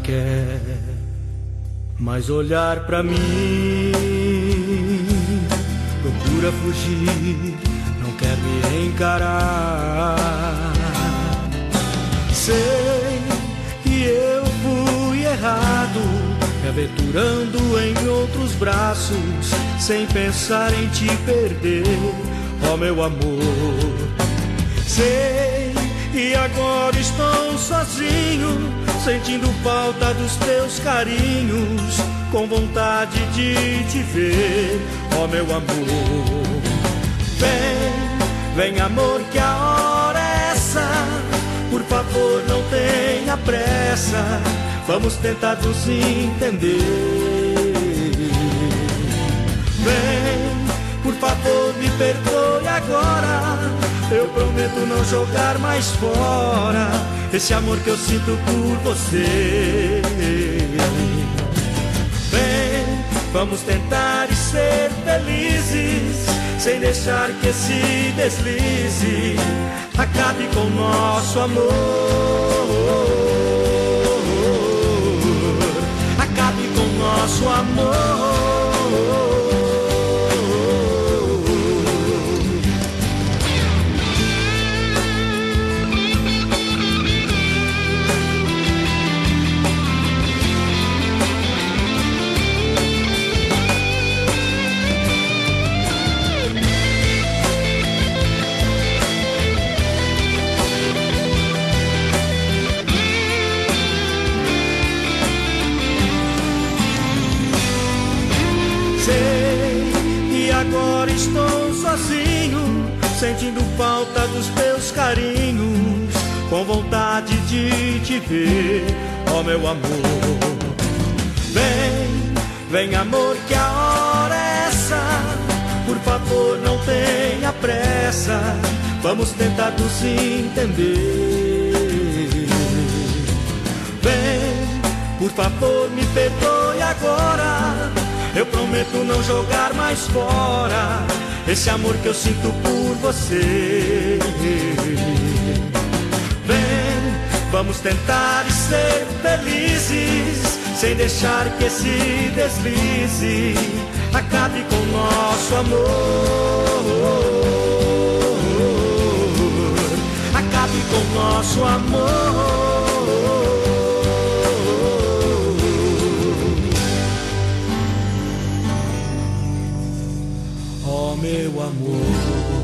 quer mais olhar pra mim. Procura fugir, não quer me encarar. Sei que eu fui errado, me aventurando em outros braços, sem pensar em te perder, ó meu amor. Sei que agora estou sozinho, sentindo falta dos teus carinhos, com vontade de te ver, ó meu amor. Vem, vem amor, que a hora é essa, por favor não tenha pressa, vamos tentar nos entender. Vem, por favor me perdoe agora, eu prometo não jogar mais fora esse amor que eu sinto por você. Vem, vamos tentar ser felizes, sem deixar que esse deslize acabe com nosso amor. Acabe com nosso amor. Agora estou sozinho, sentindo falta dos teus carinhos, com vontade de te ver, ó meu amor. Vem, vem amor, que a hora é essa, por favor não tenha pressa, vamos tentar nos entender. Vem, por favor me perdoe agora, eu prometo não jogar mais fora esse amor que eu sinto por você. Vem, vamos tentar ser felizes, sem deixar que esse deslize acabe com nosso amor. Acabe com nosso amor. Meu amor.